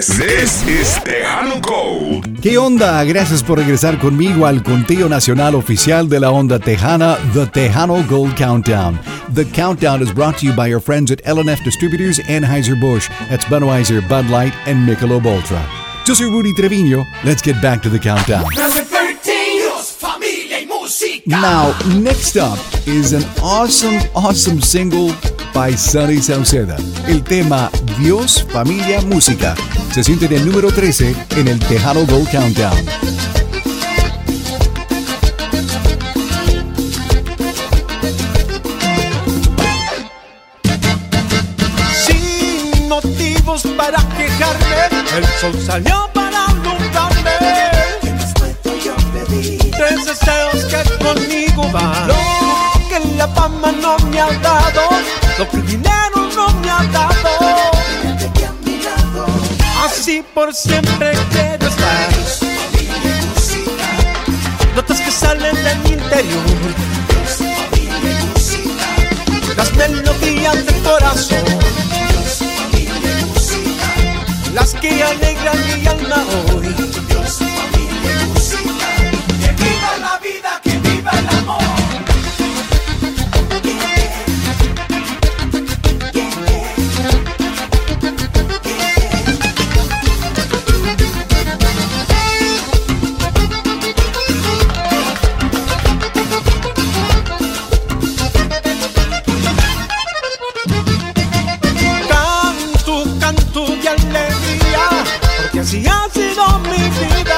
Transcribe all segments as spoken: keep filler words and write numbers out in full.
This, this is Tejano Gold. ¿Qué onda? Gracias por regresar conmigo al conteo nacional oficial de la onda tejana, The Tejano Gold Countdown. The countdown is brought to you by your friends at L and F Distributors, Anheuser-Busch, that's Budweiser, Bud Light, and Michelob Ultra. Yo soy Rudy Treviño. Let's get back to the countdown. Number thirteen, Dios, familia y música. Now, next up is an awesome, awesome single by Sonny Sauceda. El tema Dios, Familia, Música se siente en el número trece en el Tejano Gold Countdown. Sin motivos para quejarme, el sol salió para alumbrarme. Yo pedí Tres deseos que conmigo van. Lo que la fama no me ha dado, lo que el dinero no me ha dado. que a mi lado. Así por siempre quiero estar. Dios, familia y música. Notas que salen de mi interior, Dios, familia y música. las melodías del corazón, Dios, familia y música. las que alegran mi alma hoy. Dios, familia y música. Que viva la vida, que viva el amor. Canto, canto de alegría, porque así ha sido mi vida.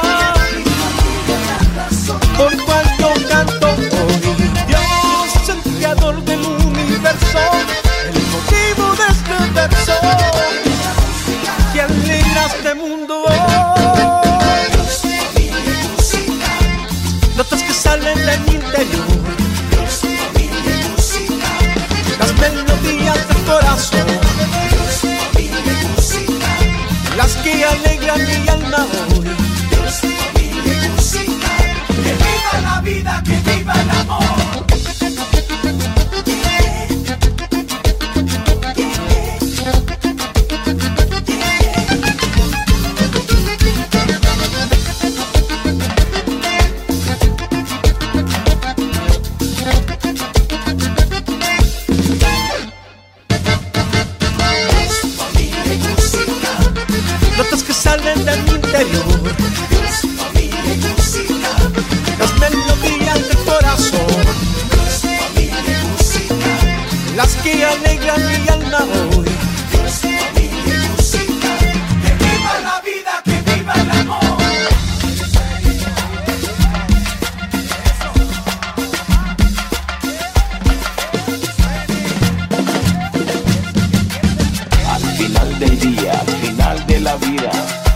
Por cual yo canto hoy. Dios, el creador del universo, el motivo de este verso, que alegra este mundo hoy. Dios, familia y música. Notas que salen de mi interior, Dios, familia y música. las melodías del corazón, Dios, familia y música. las que alegran mi alma hoy. Dios, familia y música. Que viva la vida, que viva el amor. Notas que salen de mi interior, Dios, familia y música. las melodías del corazón, Dios, familia y música. las que alegran mi alma hoy. Dios, familia y música. Que viva la vida, que viva el amor. Al final del día, al final de la vida,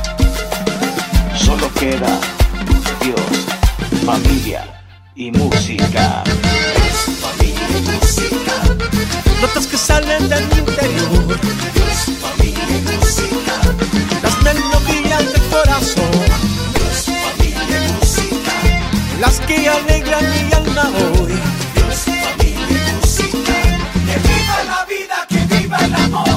solo queda Dios, familia y música. Dios, familia y música. Notas que salen de mi interior, Dios, familia y música. las melodías del corazón, Dios, familia y música. las que alegran mi alma hoy. Dios, familia y música. Que viva la vida, que viva el amor.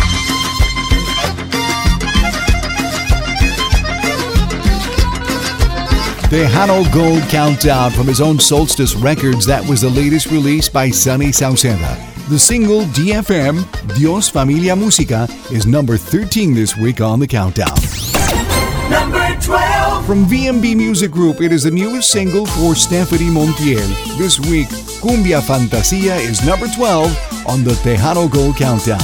Tejano Gold Countdown from his own Solstice Records. That was the latest release by Sonny Sauceda. The single D F M, Dios, Familia, Música, is number thirteen this week on the countdown. Number twelve. From V M B Music Group, it is the newest single for Stephanie Montiel. This week, Cumbia Fantasia is number twelve on the Tejano Gold Countdown.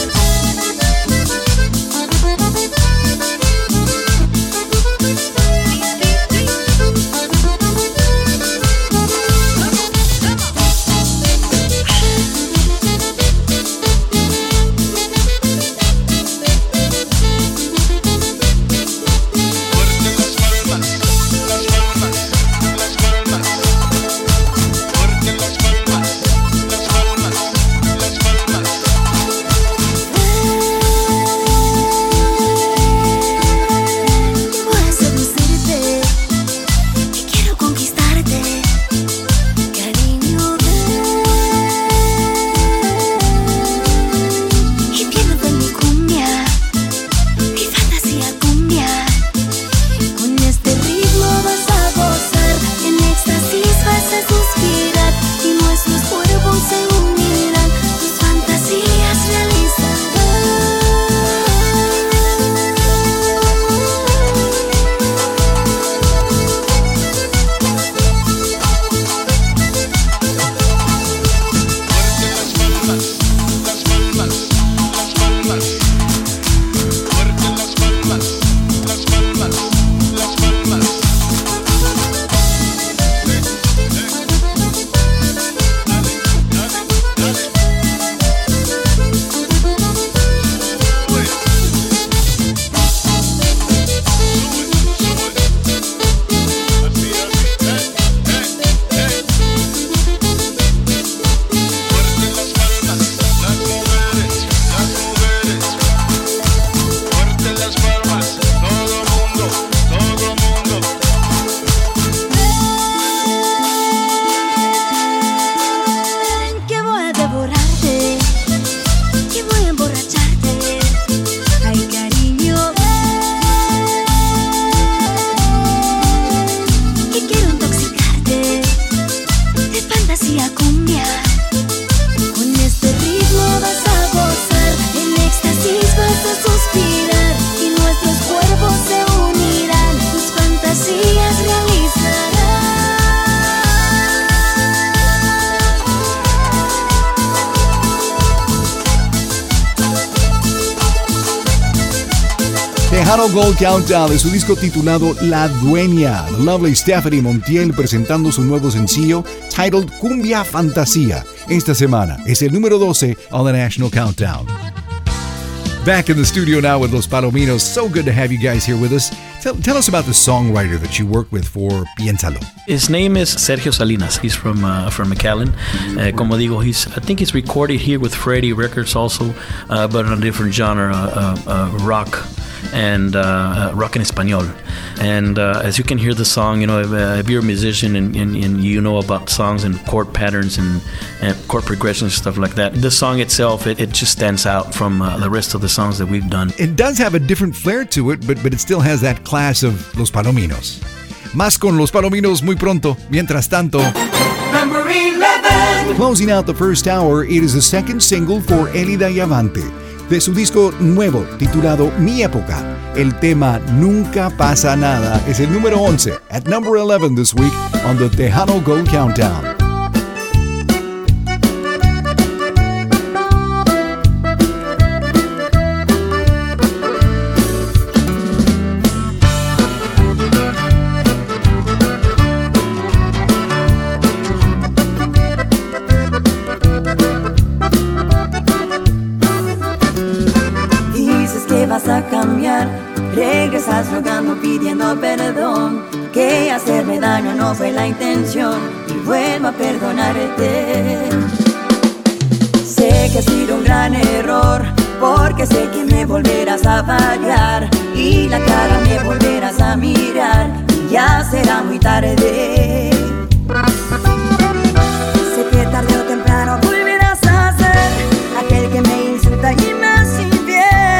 Fantasía, fantasía. Tejano Gold Countdown de su disco titulado La Dueña. The lovely Stephanie Montiel presentando su nuevo sencillo titled Cumbia Fantasía. Esta semana es el número doce on the National Countdown. Back in the studio now with Los Palominos. So good to have you guys here with us. Tell, tell us about the songwriter that you worked with for Piénsalo. His name is Sergio Salinas. He's from uh, from McAllen. Uh, como digo, he's I think he's recorded here with Freddie Records also, uh, but in a different genre, uh, uh, uh, rock and uh, uh, rock en español. And uh, as you can hear the song, you know, if, uh, if you're a musician and, and, and you know about songs and chord patterns and, and chord progressions and stuff like that, the song itself, it, it just stands out from uh, the rest of the songs that we've done. It does have a different flair to it, but, but it still has that class of Los Palominos. Más con Los Palominos muy pronto. Mientras tanto, Number eleven. closing out the first hour, it is the second single for Elida Yavante. De su disco nuevo titulado Mi Época, el tema Nunca Pasa Nada es el número once at number eleven this week on the Tejano Gold Countdown. A cambiar, regresas rogando, pidiendo perdón, que hacerme daño no fue la intención y vuelvo a perdonarte. Sé que ha sido un gran error, porque sé que me volverás a fallar y la cara me volverás a mirar y ya será muy tarde. Sé que tarde o temprano volverás a ser aquel que me insulta y me hace infiel.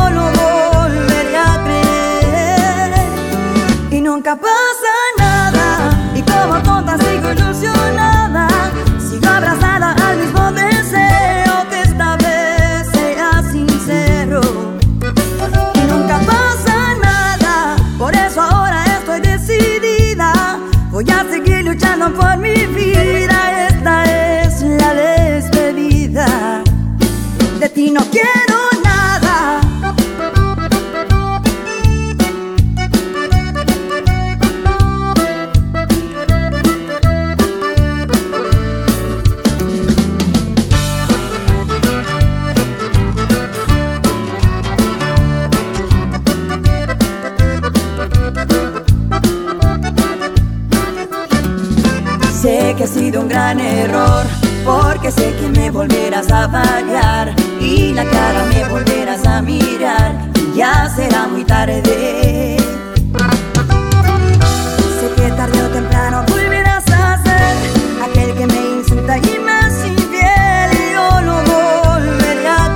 Nunca pasa nada y como tonta sigo ilusionada, sigo abrazada al mismo deseo que esta vez sea sincero. Y nunca pasa nada, por eso ahora estoy decidida, voy a seguir luchando por mi vida. Esta es la despedida, de ti no quiero nada. Sé que ha sido un gran error, porque sé que me volverás a fallar y la cara me volverás a mirar y ya será muy tarde. Sé que tarde o temprano volverás a ser aquel que me insulta y me hace infiel y yo no volveré a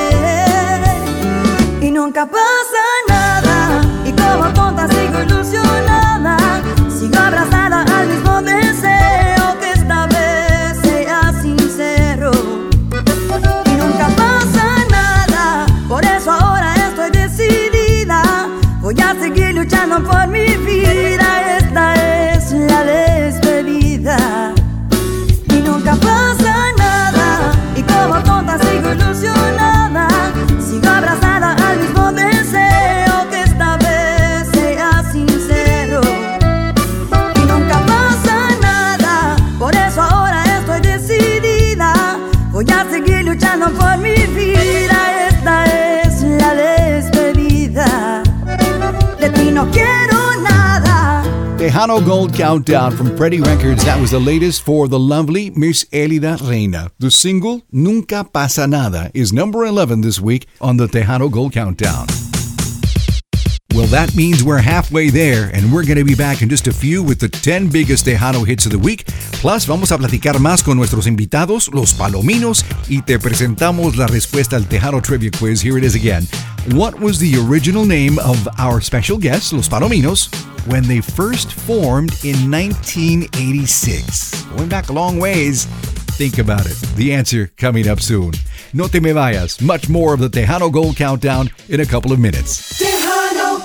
creer. Y nunca pasa nada y como tonta sigo ilusionada, sigo abrazada al mismo deseo que esta vez sea sincero. Y nunca pasa nada, por eso ahora estoy decidida, voy a seguir luchando por mi vida. Esta es la despedida y nunca pasa nada y como tonta sigo ilusionada, sigo abrazada al mismo deseo que esta vez sea sincero. Y nunca pasa nada, por eso ahora estoy decidida, voy a seguir luchando por mi vida. Esta es la despedida, de ti no quiero nada. Tejano Gold Countdown from Freddie Records. That was the latest for the lovely Miss Elida Reina. The single Nunca Pasa Nada is number eleven this week on the Tejano Gold Countdown. Well, that means we're halfway there, and we're going to be back in just a few with the ten biggest Tejano hits of the week. Plus, vamos a platicar más con nuestros invitados, los Palominos, y te presentamos la respuesta al Tejano Trivia Quiz. Here it is again. What was the original name of our special guests, los Palominos, when they first formed in nineteen eighty-six? Going back a long ways. Think about it. The answer coming up soon. No te me vayas. Much more of the Tejano Gold Countdown in a couple of minutes. Tejano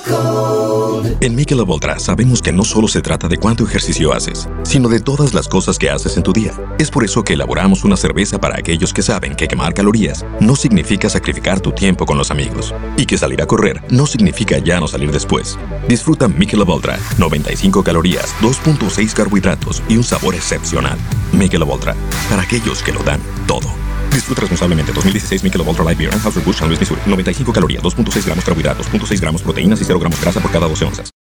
Gold. En Michelob Ultra sabemos que no solo se trata de cuánto ejercicio haces, sino de todas las cosas que haces en tu día. Es por eso que elaboramos una cerveza para aquellos que saben que quemar calorías no significa sacrificar tu tiempo con los amigos, y que salir a correr no significa ya no salir después. Disfruta Michelob Ultra, noventa y cinco calorías, dos punto seis carbohidratos y un sabor excepcional. Michelob Ultra, para aquellos que lo dan todo. Disfruta responsablemente. dos mil dieciséis Michelob Ultra Light Beer, Anheuser-Busch, San Luis, Missouri. noventa y cinco calorías, dos punto seis gramos carbohidratos, dos punto seis gramos proteínas y cero gramos grasa por cada doce onzas.